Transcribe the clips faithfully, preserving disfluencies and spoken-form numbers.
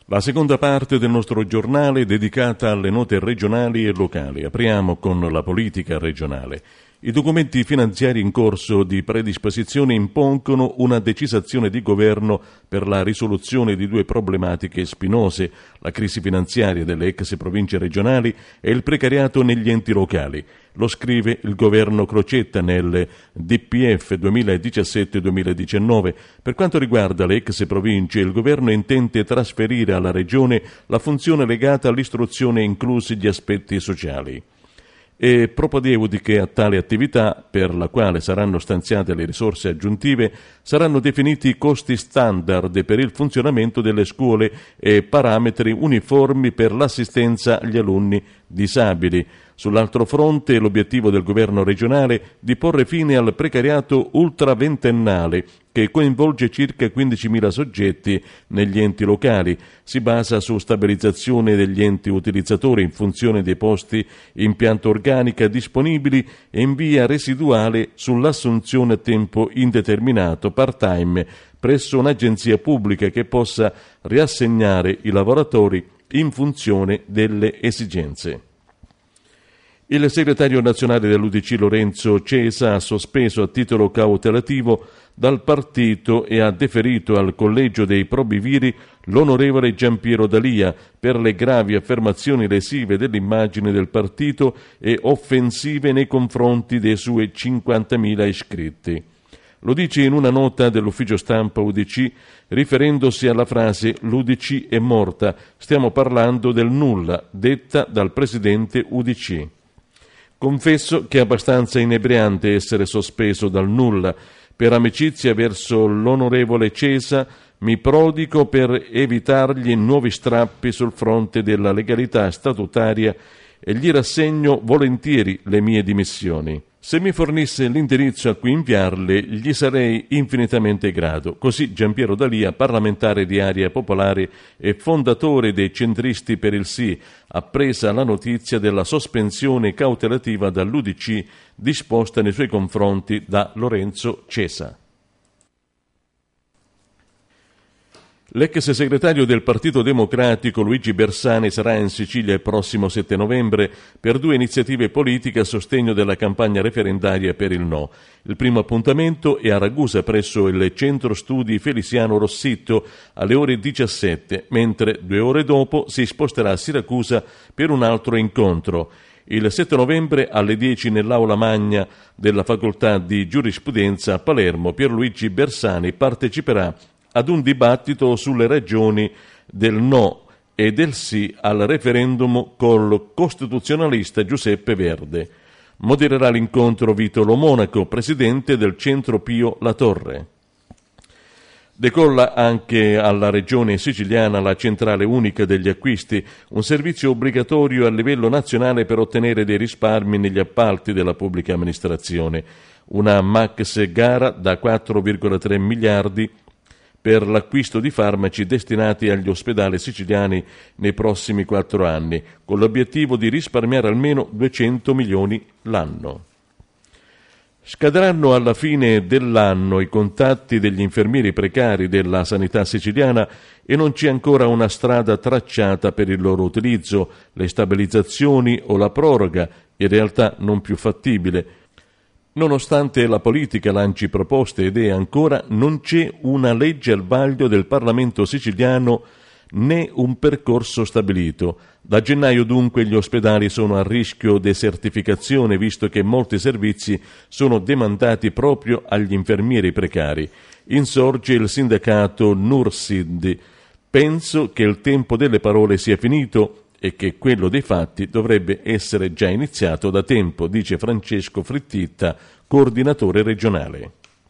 La seconda parte del nostro giornale è dedicata alle note regionali e locali. Apriamo con la politica regionale. I documenti finanziari in corso di predisposizione impongono una decisa azione di governo per la risoluzione di due problematiche spinose, la crisi finanziaria delle ex province regionali e il precariato negli enti locali. Lo scrive il governo Crocetta nel D P F duemiladiciassette duemiladiciannove. Per quanto riguarda le ex province, il governo intende trasferire alla regione la funzione legata all'istruzione, inclusi gli aspetti sociali. È propedeutiche a tale attività, per la quale saranno stanziate le risorse aggiuntive, saranno definiti i costi standard per il funzionamento delle scuole e parametri uniformi per l'assistenza agli alunni disabili. Sull'altro fronte, l'obiettivo del governo regionale di porre fine al precariato ultraventennale che coinvolge circa quindicimila soggetti negli enti locali. Si basa su stabilizzazione degli enti utilizzatori in funzione dei posti in pianta organica disponibili e in via residuale sull'assunzione a tempo indeterminato part-time presso un'agenzia pubblica che possa riassegnare i lavoratori in funzione delle esigenze. Il segretario nazionale dell'U D C Lorenzo Cesa ha sospeso a titolo cautelativo dal partito e ha deferito al collegio dei probiviri l'onorevole Giampiero D'Alia per le gravi affermazioni lesive dell'immagine del partito e offensive nei confronti dei suoi cinquantamila iscritti. Lo dice in una nota dell'ufficio stampa U D C, riferendosi alla frase «l'U D C è morta, stiamo parlando del nulla», detta dal presidente U D C. Confesso che è abbastanza inebriante essere sospeso dal nulla. Per amicizia verso l'onorevole Cesa mi prodigo per evitargli nuovi strappi sul fronte della legalità statutaria e gli rassegno volentieri le mie dimissioni. Se mi fornisse l'indirizzo a cui inviarle, gli sarei infinitamente grato. Così Giampiero D'Alia, parlamentare di Area Popolare e fondatore dei Centristi per il Sì, appresa la notizia della sospensione cautelativa dall'U D C disposta nei suoi confronti da Lorenzo Cesa. L'ex segretario del Partito Democratico Luigi Bersani sarà in Sicilia il prossimo sette novembre per due iniziative politiche a sostegno della campagna referendaria per il no. Il primo appuntamento è a Ragusa presso il Centro Studi Feliciano Rossitto alle ore diciassette, mentre due ore dopo si sposterà a Siracusa per un altro incontro. Il sette novembre alle dieci nell'aula magna della Facoltà di Giurisprudenza a Palermo, Pierluigi Bersani parteciperà ad un dibattito sulle ragioni del no e del sì al referendum col costituzionalista Giuseppe Verde. Modererà l'incontro Vito Lo Monaco, presidente del Centro Pio La Torre. Decolla anche alla regione siciliana la centrale unica degli acquisti, un servizio obbligatorio a livello nazionale per ottenere dei risparmi negli appalti della pubblica amministrazione. Una max gara da quattro virgola tre miliardi per l'acquisto di farmaci destinati agli ospedali siciliani nei prossimi quattro anni, con l'obiettivo di risparmiare almeno duecento milioni l'anno. Scadranno alla fine dell'anno i contatti degli infermieri precari della sanità siciliana e non c'è ancora una strada tracciata per il loro utilizzo, le stabilizzazioni o la proroga, in realtà non più fattibile. Nonostante la politica lanci proposte ed è ancora, non c'è una legge al vaglio del Parlamento siciliano né un percorso stabilito. Da gennaio dunque gli ospedali sono a rischio desertificazione, visto che molti servizi sono demandati proprio agli infermieri precari. Insorge il sindacato Nursid. Penso che il tempo delle parole sia finito e che quello dei fatti dovrebbe essere già iniziato da tempo, dice Francesco Frittitta, coordinatore regionale.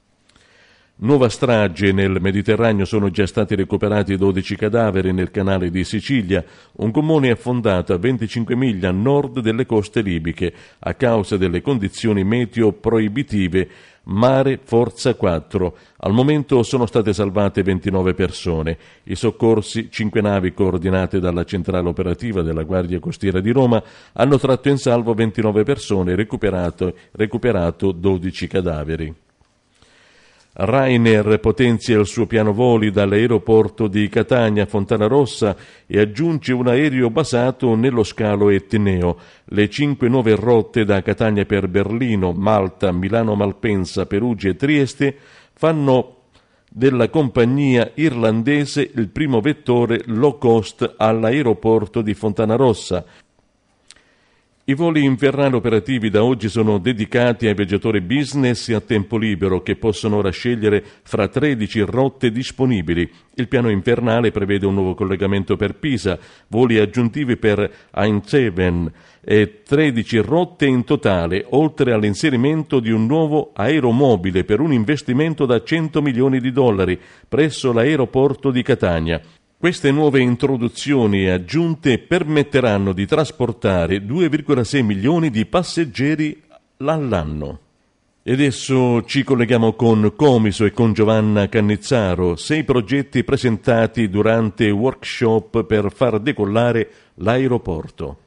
Nuova strage nel Mediterraneo, sono già stati recuperati dodici cadaveri nel canale di Sicilia, un gommone affondato a venticinque miglia a nord delle coste libiche a causa delle condizioni meteo proibitive, mare forza quattro. Al momento sono state salvate ventinove persone. I soccorsi, cinque navi coordinate dalla centrale operativa della Guardia Costiera di Roma, hanno tratto in salvo ventinove persone e recuperato, recuperato dodici cadaveri. Ryanair potenzia il suo piano voli dall'aeroporto di Catania a Fontanarossa e aggiunge un aereo basato nello scalo Etneo. Le cinque nuove rotte da Catania per Berlino, Malta, Milano Malpensa, Perugia e Trieste fanno della compagnia irlandese il primo vettore low cost all'aeroporto di Fontanarossa. I voli invernali operativi da oggi sono dedicati ai viaggiatori business e a tempo libero che possono ora scegliere fra tredici rotte disponibili. Il piano invernale prevede un nuovo collegamento per Pisa, voli aggiuntivi per Eindhoven e tredici rotte in totale, oltre all'inserimento di un nuovo aeromobile per un investimento da cento milioni di dollari presso l'aeroporto di Catania. Queste nuove introduzioni e aggiunte permetteranno di trasportare due virgola sei milioni di passeggeri all'anno. E adesso ci colleghiamo con Comiso e con Giovanna Cannizzaro, sei progetti presentati durante workshop per far decollare l'aeroporto.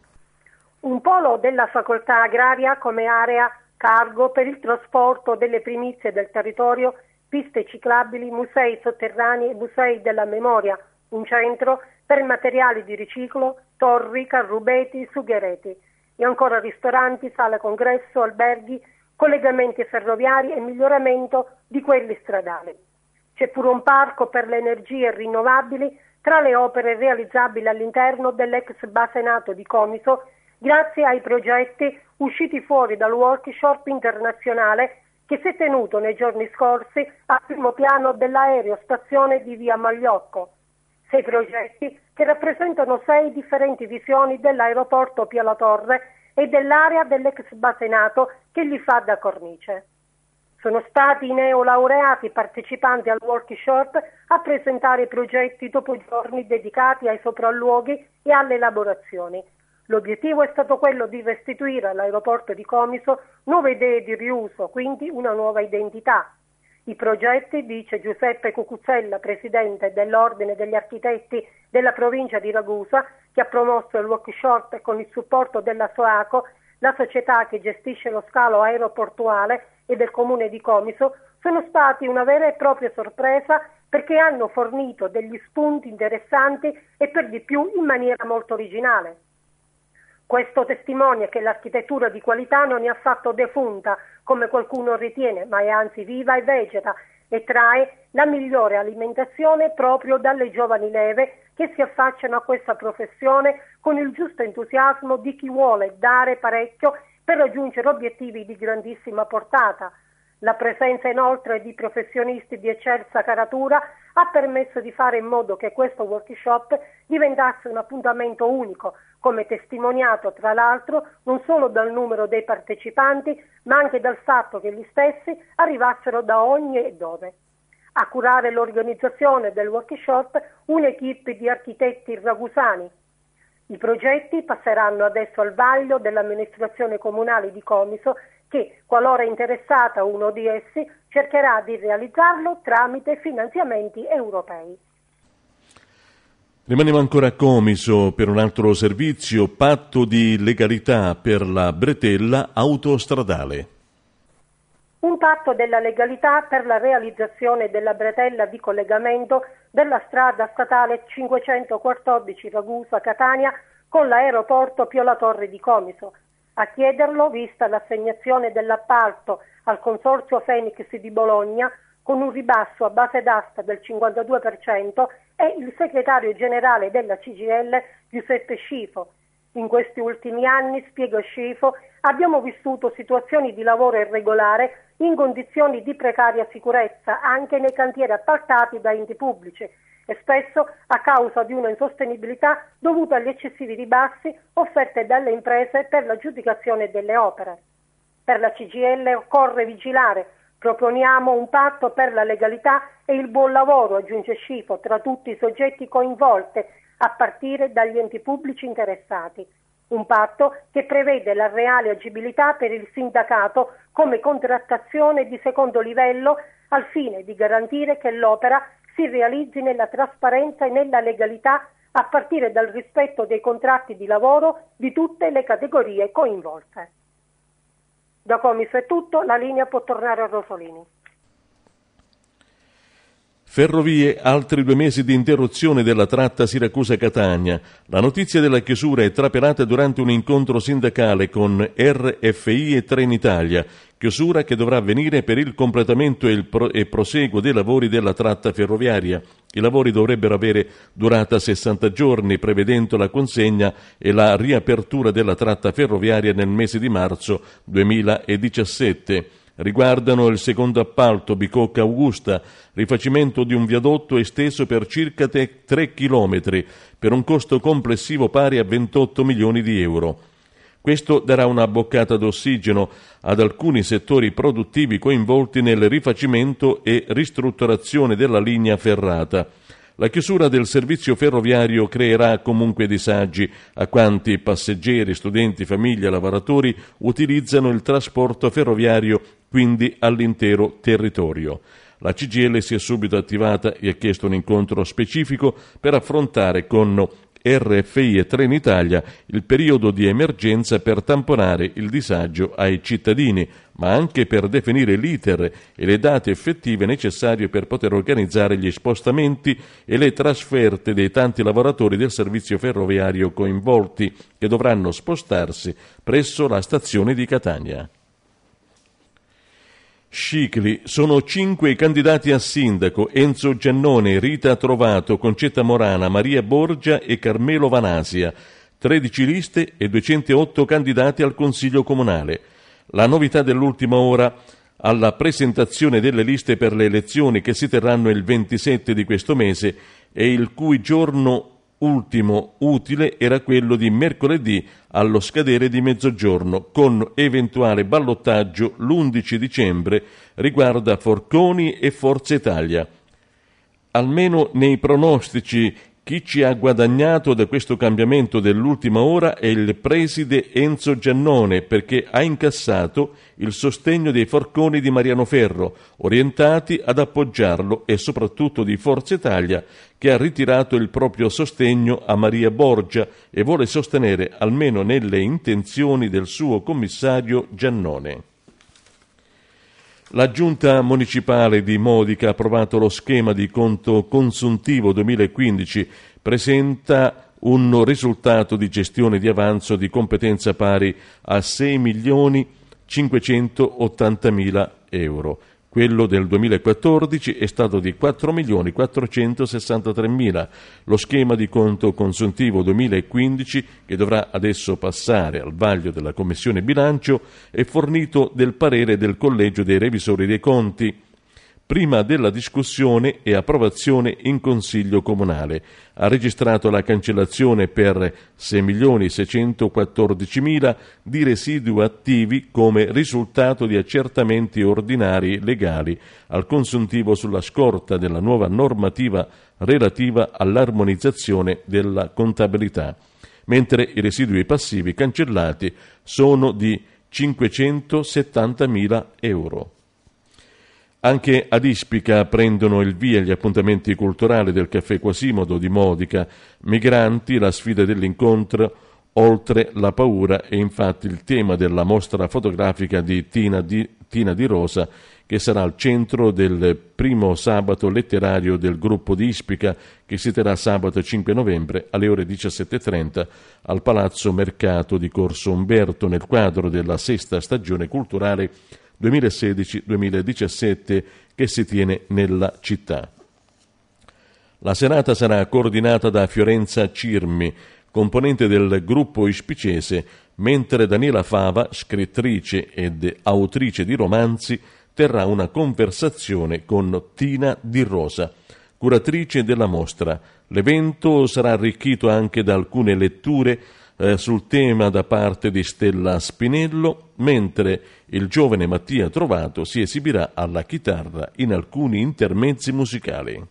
Un polo della facoltà agraria come area cargo per il trasporto delle primizie del territorio, piste ciclabili, musei sotterranei e musei della memoria, un centro per materiali di riciclo, torri, carrubeti, sughereti e ancora ristoranti, sale congresso, alberghi, collegamenti ferroviari e miglioramento di quelli stradali. C'è pure un parco per le energie rinnovabili tra le opere realizzabili all'interno dell'ex base NATO di Comiso grazie ai progetti usciti fuori dal workshop internazionale che si è tenuto nei giorni scorsi al primo piano dell'aerostazione di Via Magliocco. Sei progetti che rappresentano sei differenti visioni dell'aeroporto Pio La Torre e dell'area dell'ex base NATO che gli fa da cornice. Sono stati i neolaureati partecipanti al workshop a presentare i progetti dopo giorni dedicati ai sopralluoghi e alle elaborazioni. L'obiettivo è stato quello di restituire all'aeroporto di Comiso nuove idee di riuso, quindi una nuova identità. I progetti, dice Giuseppe Cucuzzella, presidente dell'Ordine degli Architetti della provincia di Ragusa, che ha promosso il workshop con il supporto della SOACO, la società che gestisce lo scalo aeroportuale e del comune di Comiso, sono stati una vera e propria sorpresa perché hanno fornito degli spunti interessanti e per di più in maniera molto originale. Questo testimonia che l'architettura di qualità non è affatto defunta, come qualcuno ritiene, ma è anzi viva e vegeta e trae la migliore alimentazione proprio dalle giovani leve che si affacciano a questa professione con il giusto entusiasmo di chi vuole dare parecchio per raggiungere obiettivi di grandissima portata. La presenza inoltre di professionisti di eccelsa caratura ha permesso di fare in modo che questo workshop diventasse un appuntamento unico, come testimoniato tra l'altro non solo dal numero dei partecipanti, ma anche dal fatto che gli stessi arrivassero da ogni e dove. A curare l'organizzazione del workshop un'equipe di architetti ragusani. I progetti passeranno adesso al vaglio dell'amministrazione comunale di Comiso che, qualora interessata uno di essi, cercherà di realizzarlo tramite finanziamenti europei. Rimaniamo ancora a Comiso per un altro servizio, patto di legalità per la bretella autostradale. Un patto della legalità per la realizzazione della bretella di collegamento della strada statale cinquecentoquattordici Ragusa-Catania con l'aeroporto Pio La Torre di Comiso. A chiederlo, vista l'assegnazione dell'appalto al Consorzio Phoenix di Bologna, con un ribasso a base d'asta del cinquantadue per cento, è il segretario generale della C G I L Giuseppe Scifo. In questi ultimi anni, spiega Scifo, abbiamo vissuto situazioni di lavoro irregolare in condizioni di precaria sicurezza anche nei cantieri appaltati da enti pubblici e spesso a causa di una insostenibilità dovuta agli eccessivi ribassi offerti dalle imprese per l'aggiudicazione delle opere. Per la C G I L occorre vigilare. Proponiamo un patto per la legalità e il buon lavoro, aggiunge Scifo, tra tutti i soggetti coinvolti, a partire dagli enti pubblici interessati. Un patto che prevede la reale agibilità per il sindacato come contrattazione di secondo livello al fine di garantire che l'opera si realizzi nella trasparenza e nella legalità a partire dal rispetto dei contratti di lavoro di tutte le categorie coinvolte. Da Comiso è tutto, la linea può tornare a Rosolini. Ferrovie, altri due mesi di interruzione della tratta Siracusa-Catania. La notizia della chiusura è trapelata durante un incontro sindacale con R F I e Trenitalia, chiusura che dovrà avvenire per il completamento e il pro- e proseguo dei lavori della tratta ferroviaria. I lavori dovrebbero avere durata sessanta giorni, prevedendo la consegna e la riapertura della tratta ferroviaria nel mese di marzo duemiladiciassette. Riguardano il secondo appalto Bicocca-Augusta, rifacimento di un viadotto esteso per circa tre chilometri, per un costo complessivo pari a ventotto milioni di euro. Questo darà una boccata d'ossigeno ad alcuni settori produttivi coinvolti nel rifacimento e ristrutturazione della linea ferrata. La chiusura del servizio ferroviario creerà comunque disagi a quanti passeggeri, studenti, famiglie e lavoratori utilizzano il trasporto ferroviario, quindi all'intero territorio. La C G I L si è subito attivata e ha chiesto un incontro specifico per affrontare con R F I e Trenitalia il periodo di emergenza per tamponare il disagio ai cittadini, ma anche per definire l'iter e le date effettive necessarie per poter organizzare gli spostamenti e le trasferte dei tanti lavoratori del servizio ferroviario coinvolti, che dovranno spostarsi presso la stazione di Catania. Scicli, sono cinque i candidati a sindaco: Enzo Giannone, Rita Trovato, Concetta Morana, Maria Borgia e Carmelo Vanasia. tredici liste e duecentootto candidati al Consiglio Comunale. La novità dell'ultima ora alla presentazione delle liste per le elezioni che si terranno il ventisette di questo mese e il cui giorno ultimo utile era quello di mercoledì allo scadere di mezzogiorno, con eventuale ballottaggio l'undici dicembre, riguarda Forconi e Forza Italia. Almeno nei pronostici, chi ci ha guadagnato da questo cambiamento dell'ultima ora è il preside Enzo Giannone, perché ha incassato il sostegno dei Forconi di Mariano Ferro, orientati ad appoggiarlo, e soprattutto di Forza Italia, che ha ritirato il proprio sostegno a Maria Borgia e vuole sostenere, almeno nelle intenzioni del suo commissario Giannone. La Giunta Municipale di Modica ha approvato lo schema di conto consuntivo duemilaquindici, presenta un risultato di gestione di avanzo di competenza pari a sei milioni cinquecentottantamila euro. Quello del duemilaquattordici è stato di quattro milioni quattrocentosessantatremila. Lo schema di conto consuntivo duemilaquindici, che dovrà adesso passare al vaglio della Commissione Bilancio, è fornito del parere del Collegio dei Revisori dei Conti, prima della discussione e approvazione in Consiglio Comunale. Ha registrato la cancellazione per sei milioni seicentoquattordicimila di residui attivi come risultato di accertamenti ordinari legali al consuntivo sulla scorta della nuova normativa relativa all'armonizzazione della contabilità, mentre i residui passivi cancellati sono di cinquecentosettantamila euro. Anche ad Ispica prendono il via gli appuntamenti culturali del Caffè Quasimodo di Modica. Migranti, la sfida dell'incontro, oltre la paura, è infatti il tema della mostra fotografica di Tina di, Tina di Rosa, che sarà al centro del primo sabato letterario del gruppo di Ispica, che si terrà sabato cinque novembre alle ore diciassette e trenta al Palazzo Mercato di Corso Umberto, nel quadro della sesta stagione culturale duemilasedici duemiladiciassette che si tiene nella città. La serata sarà coordinata da Fiorenza Cirmi, componente del gruppo ispicese, mentre Daniela Fava, scrittrice ed autrice di romanzi, terrà una conversazione con Tina Di Rosa, curatrice della mostra. L'evento sarà arricchito anche da alcune letture eh, sul tema da parte di Stella Spinello, mentre il giovane Mattia Trovato si esibirà alla chitarra in alcuni intermezzi musicali.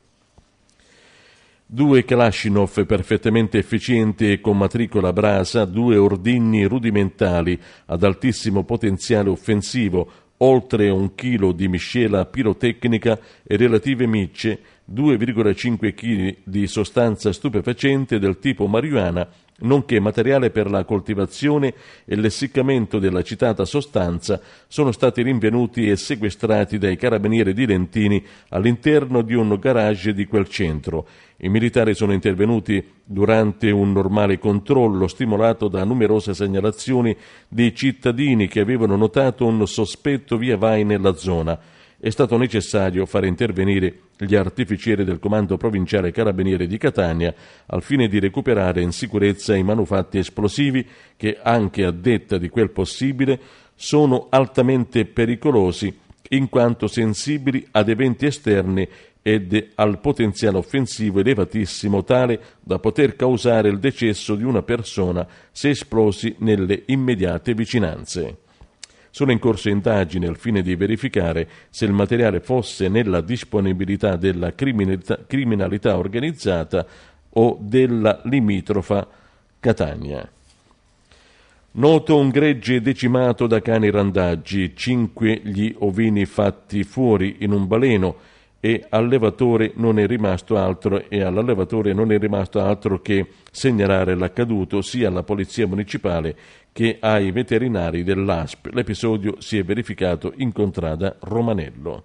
Due Kalashnikov perfettamente efficienti e con matricola Brasa, due ordigni rudimentali ad altissimo potenziale offensivo, oltre un chilo di miscela pirotecnica e relative micce, due virgola cinque chili di sostanza stupefacente del tipo marijuana, nonché materiale per la coltivazione e l'essiccamento della citata sostanza, sono stati rinvenuti e sequestrati dai carabinieri di Lentini all'interno di un garage di quel centro. I militari sono intervenuti durante un normale controllo stimolato da numerose segnalazioni di cittadini che avevano notato un sospetto via vai nella zona. È stato necessario fare intervenire gli artificieri del Comando Provinciale Carabinieri di Catania al fine di recuperare in sicurezza i manufatti esplosivi che, anche a detta di quel possibile, sono altamente pericolosi in quanto sensibili ad eventi esterni ed al potenziale offensivo elevatissimo tale da poter causare il decesso di una persona se esplosi nelle immediate vicinanze. Sono in corso indagini al fine di verificare se il materiale fosse nella disponibilità della criminalità, criminalità organizzata o della limitrofa Catania. Noto un gregge decimato da cani randaggi, cinque gli ovini fatti fuori in un baleno e all'allevatore non è rimasto altro e all'allevatore non è rimasto altro che segnalare l'accaduto sia alla Polizia Municipale che ai veterinari dell'A S P. L'episodio si è verificato in contrada Romanello.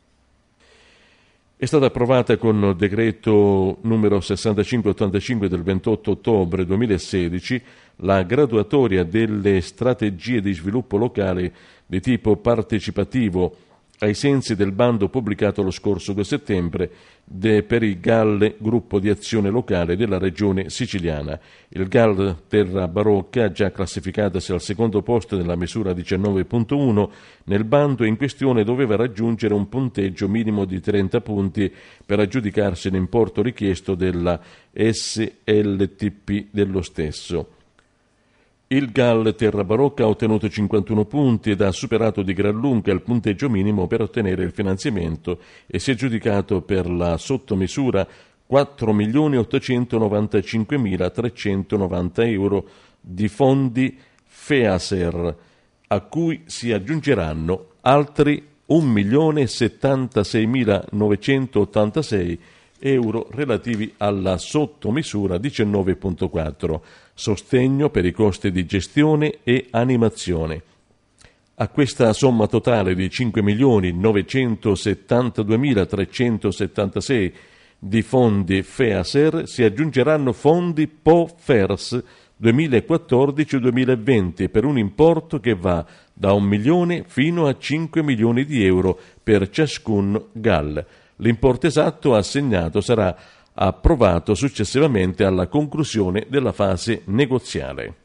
È stata approvata con decreto numero sessantacinque ottantacinque del ventotto ottobre duemilasedici la graduatoria delle strategie di sviluppo locale di tipo partecipativo ai sensi del bando pubblicato lo scorso due settembre de, per il G A L, gruppo di azione locale della regione siciliana. Il G A L Terra Barocca, già classificatasi al secondo posto nella misura diciannove punto uno, nel bando in questione doveva raggiungere un punteggio minimo di trenta punti per aggiudicarsi l'importo richiesto della S L T P dello stesso. Il G A L Terra Barocca ha ottenuto cinquantuno punti ed ha superato di gran lunga il punteggio minimo per ottenere il finanziamento e si è aggiudicato per la sottomisura quattro milioni ottocentonovantacinquemilatrecentonovanta euro di fondi FEASER, a cui si aggiungeranno altri un milione settantaseimilanovecentottantasei euro relativi alla sottomisura diciannove punto quattro, sostegno per i costi di gestione e animazione. A questa somma totale di cinque milioni novecentosettantaduemilatrecentosettantasei di fondi FEASER si aggiungeranno fondi P O FERS duemilaquattordici duemilaventi per un importo che va da un milione fino a cinque milioni di euro per ciascun G A L. L'importo esatto assegnato sarà approvato successivamente alla conclusione della fase negoziale.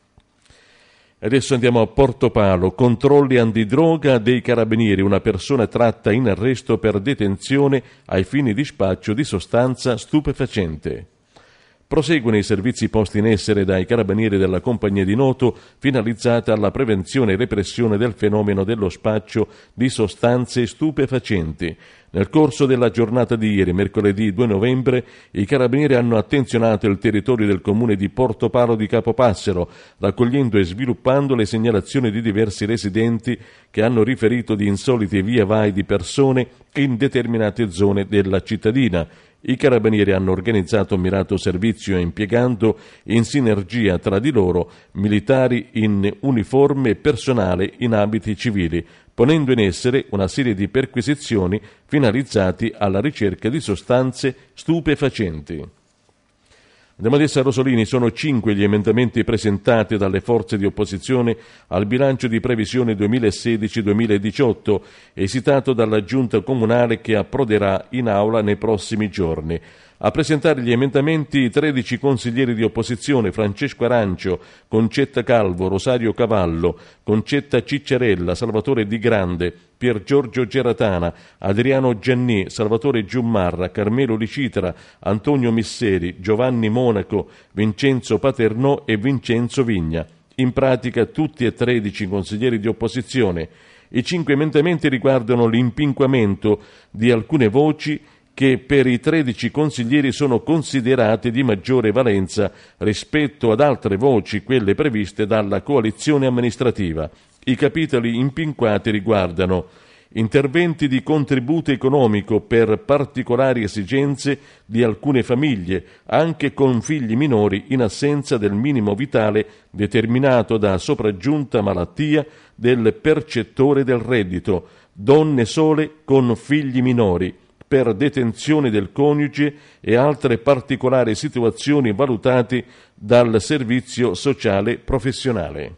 Adesso andiamo a Portopalo. Controlli antidroga dei carabinieri. Una persona tratta in arresto per detenzione ai fini di spaccio di sostanza stupefacente. Proseguono i servizi posti in essere dai carabinieri della Compagnia di Noto finalizzata alla prevenzione e repressione del fenomeno dello spaccio di sostanze stupefacenti. Nel corso della giornata di ieri, mercoledì due novembre, i carabinieri hanno attenzionato il territorio del comune di Portopalo di Capopassero, raccogliendo e sviluppando le segnalazioni di diversi residenti che hanno riferito di insoliti via vai di persone in determinate zone della cittadina. I carabinieri hanno organizzato un mirato servizio impiegando in sinergia tra di loro militari in uniforme e personale in abiti civili, ponendo in essere una serie di perquisizioni finalizzati alla ricerca di sostanze stupefacenti. Andiamo adesso a Rosolini. Sono cinque gli emendamenti presentati dalle forze di opposizione al bilancio di previsione duemilasedici duemiladiciotto, esitato dalla Giunta Comunale che approderà in aula nei prossimi giorni. A presentare gli emendamenti i tredici consiglieri di opposizione: Francesco Arancio, Concetta Calvo, Rosario Cavallo, Concetta Ciccerella, Salvatore Di Grande, Pier Giorgio Geratana, Adriano Gianni, Salvatore Giummarra, Carmelo Licitra, Antonio Misseri, Giovanni Monaco, Vincenzo Paternò e Vincenzo Vigna. In pratica tutti e tredici consiglieri di opposizione. I cinque emendamenti riguardano l'impinquamento di alcune voci che per i tredici consiglieri sono considerate di maggiore valenza rispetto ad altre voci, quelle previste dalla coalizione amministrativa. I capitoli impinquati riguardano interventi di contributo economico per particolari esigenze di alcune famiglie, anche con figli minori in assenza del minimo vitale determinato da sopraggiunta malattia del percettore del reddito, donne sole con figli minori, per detenzione del coniuge e altre particolari situazioni valutate dal servizio sociale professionale.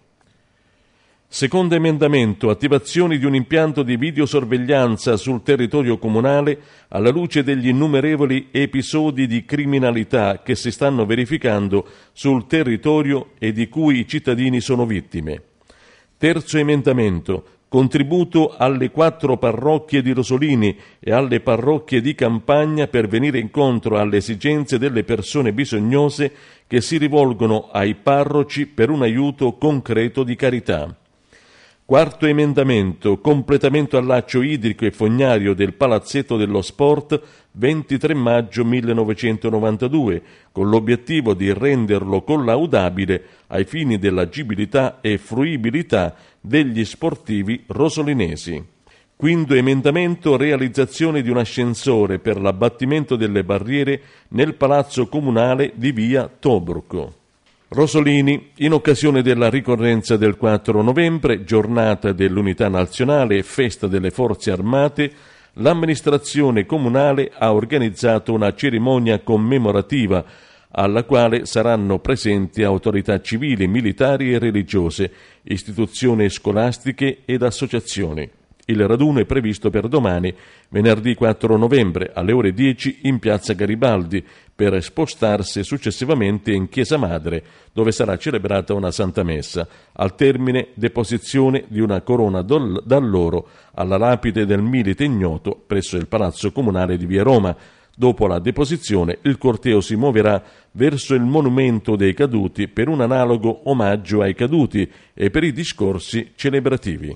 Secondo emendamento, attivazione di un impianto di videosorveglianza sul territorio comunale alla luce degli innumerevoli episodi di criminalità che si stanno verificando sul territorio e di cui i cittadini sono vittime. Terzo emendamento, contributo alle quattro parrocchie di Rosolini e alle parrocchie di campagna per venire incontro alle esigenze delle persone bisognose che si rivolgono ai parroci per un aiuto concreto di carità. Quarto emendamento, completamento al laccio idrico e fognario del Palazzetto dello Sport ventitré maggio millenovecentonovantadue, con l'obiettivo di renderlo collaudabile ai fini dell'agibilità e fruibilità degli sportivi rosolinesi. Quinto emendamento, realizzazione di un ascensore per l'abbattimento delle barriere nel Palazzo Comunale di via Tobruk. Rosolini, in occasione della ricorrenza del quattro novembre, giornata dell'Unità Nazionale e festa delle Forze Armate, l'amministrazione comunale ha organizzato una cerimonia commemorativa alla quale saranno presenti autorità civili, militari e religiose, istituzioni scolastiche ed associazioni. Il raduno è previsto per domani, venerdì quattro novembre, alle ore dieci in piazza Garibaldi, per spostarsi successivamente in Chiesa Madre, dove sarà celebrata una Santa Messa, al termine deposizione di una corona d'alloro alla lapide del milite ignoto presso il Palazzo Comunale di via Roma. Dopo la deposizione, il corteo si muoverà verso il monumento dei caduti per un analogo omaggio ai caduti e per i discorsi celebrativi.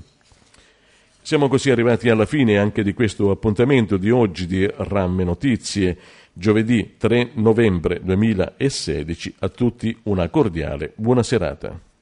Siamo così arrivati alla fine anche di questo appuntamento di oggi di Ramme Notizie, giovedì tre novembre duemilasedici. A tutti una cordiale buona serata.